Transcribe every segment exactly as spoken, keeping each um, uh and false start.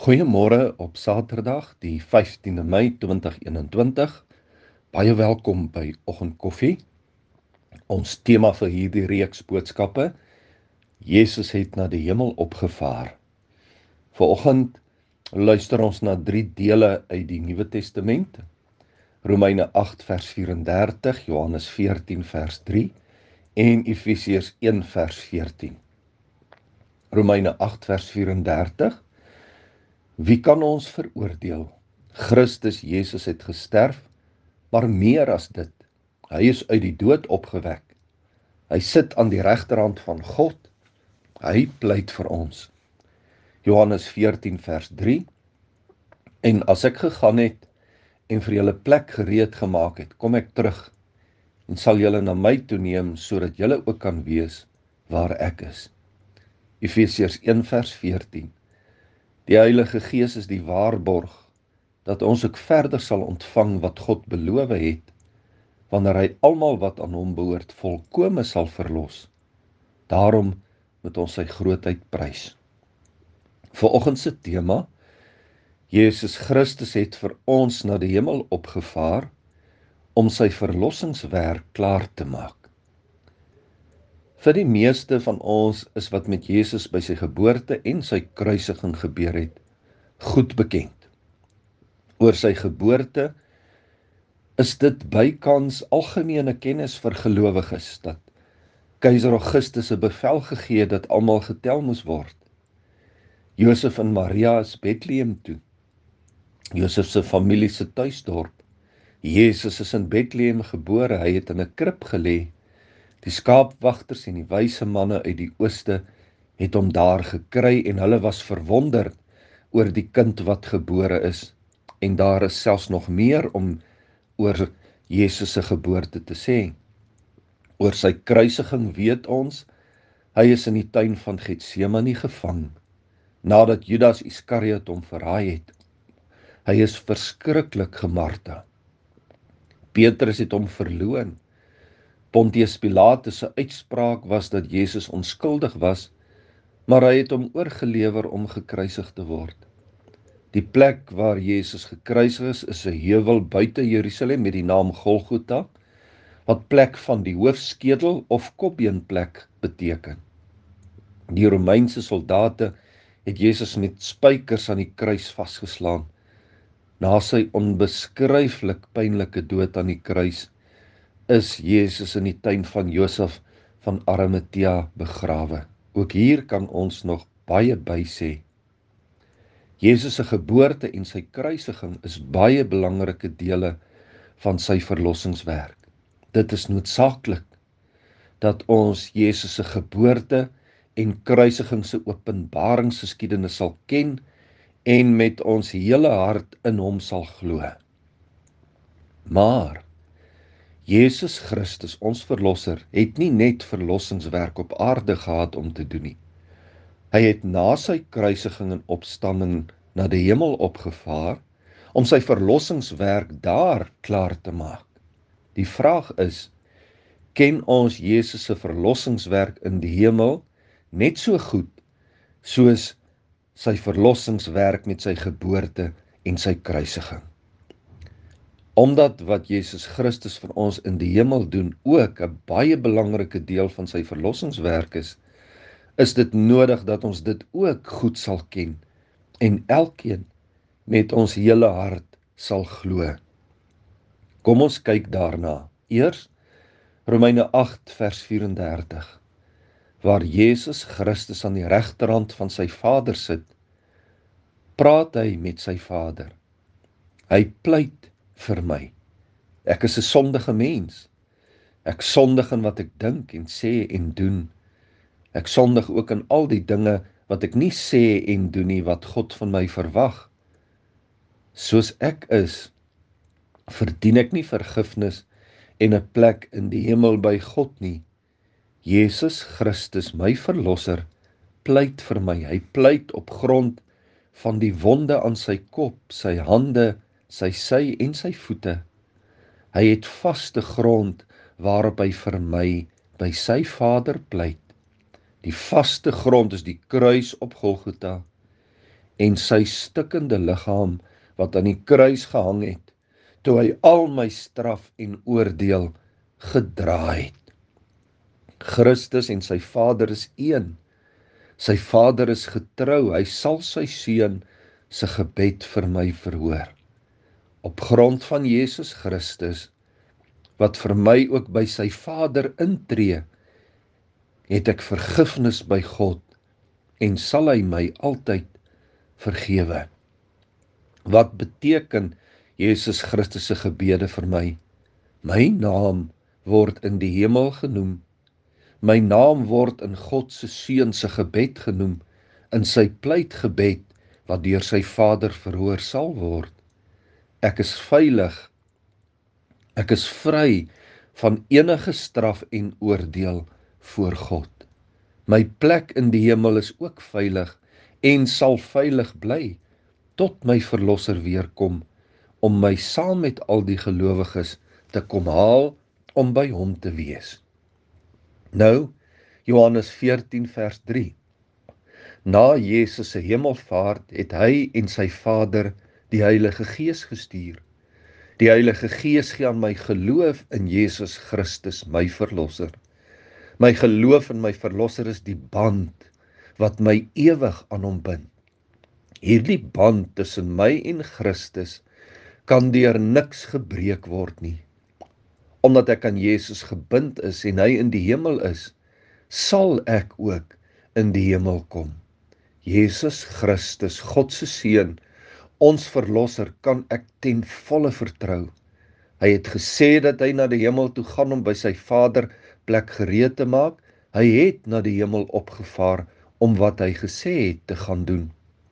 Goeiemôre op Saterdag, die vyftiende Mei twintig eenentwintig. Baie welkom by Oggendkoffie. Ons tema vir hierdie reeks boodskappe: Jesus het na die hemel opgevaar. Vanoggend luister ons na drie dele uit die Nuwe Testament. Romeine agt vers vyf-en-dertig, Johannes veertien vers drie en Efesiërs een vers veertien. Romeine agt vers vyf-en-dertig. Wie kan ons veroordeel? Christus Jesus het gesterf, maar meer as dit. Hy is uit die dood opgewek. Hy sit aan die regterhand van God. Hy pleit vir ons. Johannes veertien vers drie. En as ek gegaan het en vir julle plek gereed gemaak het, kom ek terug en sal julle na my toe neem, sodat julle ook kan wees waar ek is. Efesiërs een vers veertien. Die Heilige Gees is die waarborg dat ons ook verder sal ontvang wat God beloof het, wanneer hy almal wat aan hom behoort volkome sal verlos. Daarom moet ons sy grootheid prys. Vanoggend se tema: Jesus Christus het vir ons na die hemel opgevaar om sy verlossingswerk klaar te maak. Vir die meeste van ons is wat met Jesus by sy geboorte en sy kruisiging gebeur het, goed bekend. Oor sy geboorte is dit bykans algemene kennis vir gelowiges, dat keiser Augustus 'n bevel gegee het dat almal getel moes word. Josef en Maria is Bethlehem toe. Josef se familie se tuisdorp. Jesus is in Bethlehem gebore, hy het in 'n krib gelê. Die skaapwagters en die wyse manne uit die ooste het hom daar gekry en hulle was verwonderd oor die kind wat gebore is. En daar is selfs nog meer om oor Jesus se geboorte te sê. Oor sy kruisiging weet ons, hy is in die tuin van Getsemane gevang, nadat Judas Iskariot hom verraai het. Hy is verskriklik gemartel. Petrus het hom verloon. Pontius Pilatus se uitspraak was dat Jesus onskuldig was, maar hy het hom oorgelewer om gekruisig te word. Die plek waar Jesus gekruisig is, is 'n heuwel buite Jerusalem met die naam Golgotha, wat plek van die hoofskedel of kopbeenplek beteken. Die Romeinse soldate het Jesus met spykers aan die kruis vasgeslaan. Na sy onbeskryflik pynlike dood aan die kruis, is Jesus in die tuin van Josef van Arimatea begrawe. Ook hier kan ons nog baie by sê. Jesus se geboorte en sy kruisiging is baie belangrike dele van sy verlossingswerk. Dit is noodsaaklik dat ons Jesus se geboorte en kruisiging se openbaringsgeskiedenis sal ken en met ons hele hart in hom sal glo. Maar Jesus Christus, ons verlosser, het nie net verlossingswerk op aarde gehad om te doen nie. Hy het na sy kruisiging en opstanding na die hemel opgevaar om sy verlossingswerk daar klaar te maak. Die vraag is, ken ons Jesus se verlossingswerk in die hemel net so goed soos sy verlossingswerk met sy geboorte en sy kruisiging? Omdat wat Jesus Christus vir ons in die hemel doen ook 'n baie belangrike deel van sy verlossingswerk is, is dit nodig dat ons dit ook goed sal ken en elkeen met ons hele hart sal glo. Kom ons kyk daarna. Eers Romeine agt vers vyf-en-dertig, waar Jesus Christus aan die regterhand van sy Vader sit, praat hy met sy Vader. Hy pleit vir my. Ek is 'n sondige mens. Ek sondig in wat ek dink en sê en doen. Ek sondig ook in al die dinge wat ek nie sê en doen nie, wat God van my verwag. Soos ek is, verdien ek nie vergifnis en 'n plek in die hemel by God nie. Jesus Christus, my verlosser, pleit vir my. Hy pleit op grond van die wonde aan sy kop, sy hande, sy sy en sy voete. Hy het vaste grond waarop hy vir my by sy Vader pleit. Die vaste grond is die kruis op Golgotha en sy stikkende liggaam wat aan die kruis gehang het, toe hy al my straf en oordeel gedra het. Christus en sy Vader is een. Sy Vader is getrou, hy sal sy Seun se gebed vir my verhoor. Op grond van Jesus Christus, wat vir my ook by sy Vader intree, het ek vergifnis by God en sal hy my altyd vergewe. Wat beteken Jesus Christus se gebede vir my? My naam word in die hemel genoem. My naam word in God se Seun se gebed genoem, in sy pleitgebed wat deur sy Vader verhoor sal word. Ek is veilig. Ek is vry van enige straf en oordeel voor God. My plek in die hemel is ook veilig en sal veilig bly tot my Verlosser weerkom om my saam met al die gelowiges te kom haal om by hom te wees. Nou, Johannes veertien vers drie. Na Jesus se hemelvaart het hy en sy Vader die Heilige Gees gestuur. Die Heilige Gees gee aan my geloof in Jesus Christus, my Verlosser. My geloof in my Verlosser is die band wat my ewig aan hom bind. Hierdie band tussen my en Christus kan deur niks gebreek word nie. Omdat ek aan Jesus gebind is en hy in die hemel is, sal ek ook in die hemel kom. Jesus Christus, God se Seun, ons Verlosser, kan ek ten volle vertrou. Hy het gesê dat hy na die hemel toe gaan om by sy Vader plek gereed te maak. Hy het na die hemel opgevaar om wat hy gesê het te gaan doen.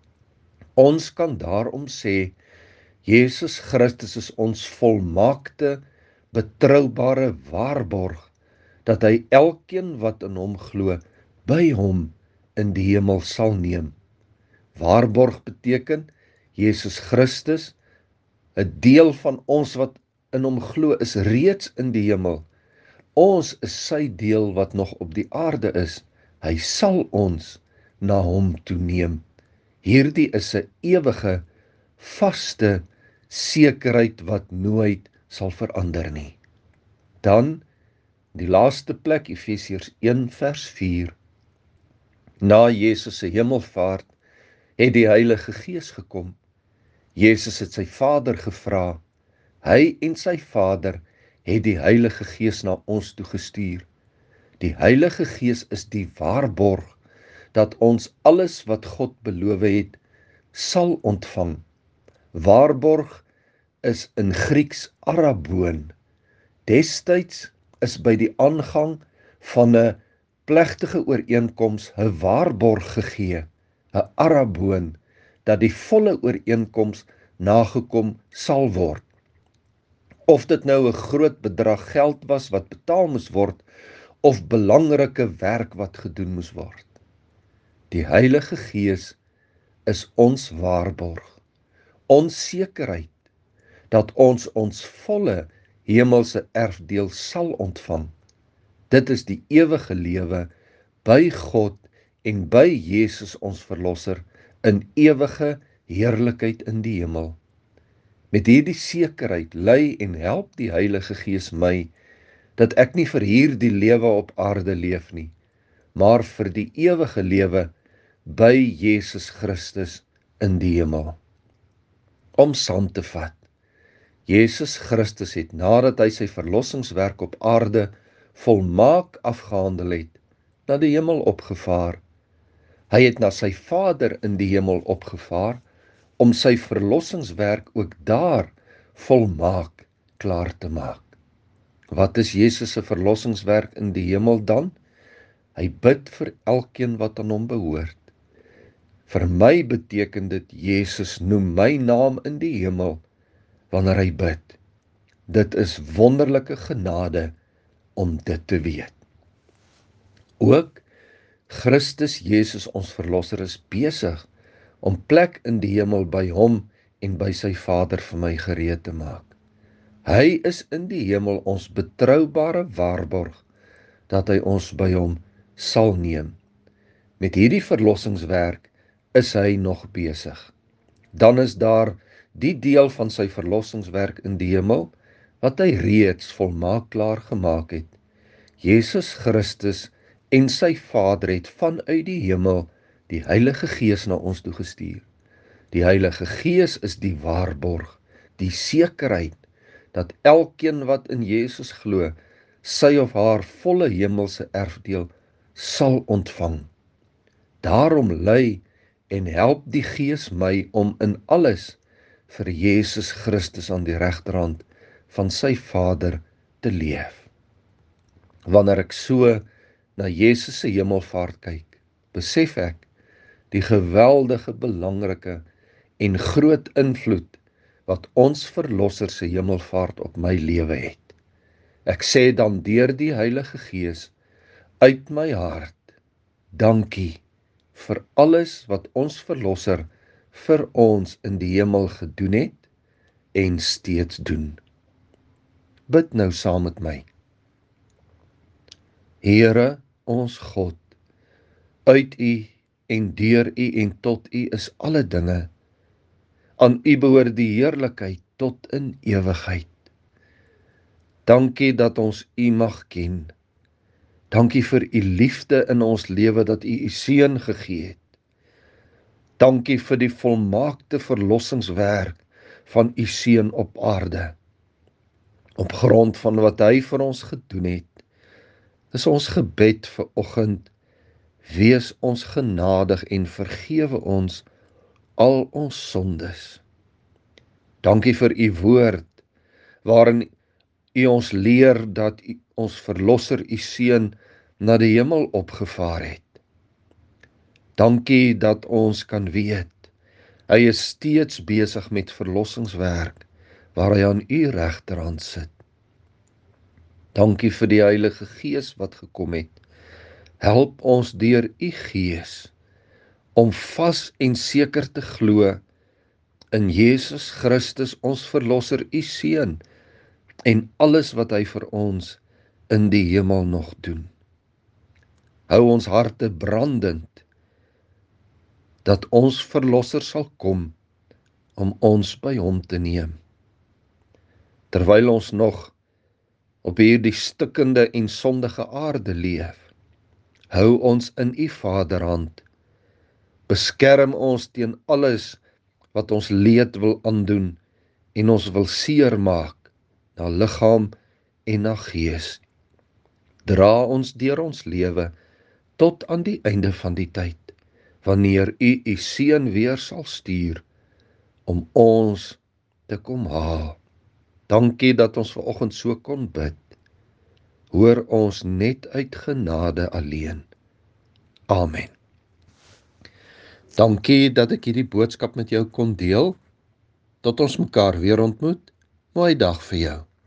Ons kan daarom sê, Jesus Christus is ons volmaakte, betroubare waarborg, dat hy elkeen wat in hom glo, by hom in die hemel sal neem. Waarborg beteken, Jesus Christus, 'n deel van ons wat in hom glo, is reeds in die hemel. Ons is sy deel wat nog op die aarde is. Hy sal ons na hom toe neem. Hierdie is 'n ewige, vaste sekerheid wat nooit sal verander nie. Dan, die laaste plek, Efesiërs een vers vier. Na Jesus se hemelvaart het die Heilige Gees gekom. Jesus het sy Vader gevra. Hy en sy Vader het die Heilige Gees na ons toe gestuur. Die Heilige Gees is die waarborg dat ons alles wat God beloof het, sal ontvang. Waarborg is in Grieks araboon. Destyds is by die aangang van 'n plegtige ooreenkoms 'n waarborg gegee, 'n araboon, dat die volle ooreenkoms nagekom sal word. Of dit nou 'n groot bedrag geld was wat betaal moes word, of belangrike werk wat gedoen moes word. Die Heilige Gees is ons waarborg, ons sekerheid, dat ons ons volle hemelse erfdeel sal ontvang. Dit is die ewige lewe by God en by Jesus ons Verlosser in ewige heerlikheid in die hemel. Met hierdie sekerheid lei en help die Heilige Gees my, dat ek nie vir hierdie lewe op aarde leef nie, maar vir die ewige lewe by Jesus Christus in die hemel. Om saam te vat, Jesus Christus het, nadat hy sy verlossingswerk op aarde volmaak afgehandel het, na die hemel opgevaar. Hy het na sy Vader in die hemel opgevaar, om sy verlossingswerk ook daar volmaak klaar te maak. Wat is Jesus se verlossingswerk in die hemel dan? Hy bid vir elkeen wat aan hom behoort. Vir my beteken dit, Jesus noem my naam in die hemel wanneer hy bid. Dit is wonderlike genade om dit te weet. Ook Christus Jesus ons Verlosser is besig om plek in die hemel by hom en by sy Vader vir my gereed te maak. Hy is in die hemel ons betroubare waarborg, dat hy ons by hom sal neem. Met hierdie verlossingswerk is hy nog besig. Dan is daar die deel van sy verlossingswerk in die hemel, wat hy reeds volmaak klaar gemaak het. Jesus Christus en sy Vader het vanuit die hemel die Heilige Gees na ons toe gestuur. Die Heilige Gees is die waarborg, die sekerheid, dat elkeen wat in Jesus glo, sy of haar volle hemelse erfdeel sal ontvang. Daarom lei en help die Gees my om in alles vir Jesus Christus aan die regterhand van sy Vader te leef. Wanneer ek so na Jesus se hemelvaart kyk, besef ek die geweldige, belangrike en groot invloed wat ons Verlosser se hemelvaart op my lewe het. Ek sê dan deur die Heilige Gees uit my hart, dankie vir alles wat ons Verlosser vir ons in die hemel gedoen het en steeds doen. Bid nou saam met my. Here, ons God, uit U en deur U en tot U is alle dinge. Aan U behoort die heerlikheid tot in ewigheid. Dankie dat ons U mag ken. Dankie vir U liefde in ons lewe dat U U seun gegee het. Dankie vir die volmaakte verlossingswerk van U seun op aarde. Op grond van wat hy vir ons gedoen het, is ons gebed vir oggend, wees ons genadig en vergewe ons al ons sondes. Dankie vir U woord, waarin U ons leer dat U, ons Verlosser, U seun, na die hemel opgevaar het. Dankie dat ons kan weet, hy is steeds besig met verlossingswerk, waar hy aan U regterhand sit. Dankie vir die Heilige Gees wat gekom het. Help ons deur U Gees om vas en seker te glo in Jesus Christus, ons Verlosser, U seun, en alles wat hy vir ons in die hemel nog doen. Hou ons harte brandend, dat ons Verlosser sal kom om ons by hom te neem. Terwyl ons nog op hierdie stikkende en sondige aarde leef, hou ons in U Vaderhand, beskerm ons teen alles wat ons leed wil aandoen en ons wil seermaak, na liggaam en na gees. Dra ons deur ons lewe tot aan die einde van die tyd, wanneer U U seun weer sal stuur om ons te kom haal. Dankie dat ons vanoggend so kon bid. Hoor ons net uit genade alleen. Amen. Dankie dat ek hierdie boodskap met jou kon deel. Tot ons mekaar weer ontmoet. Mooi dag vir jou.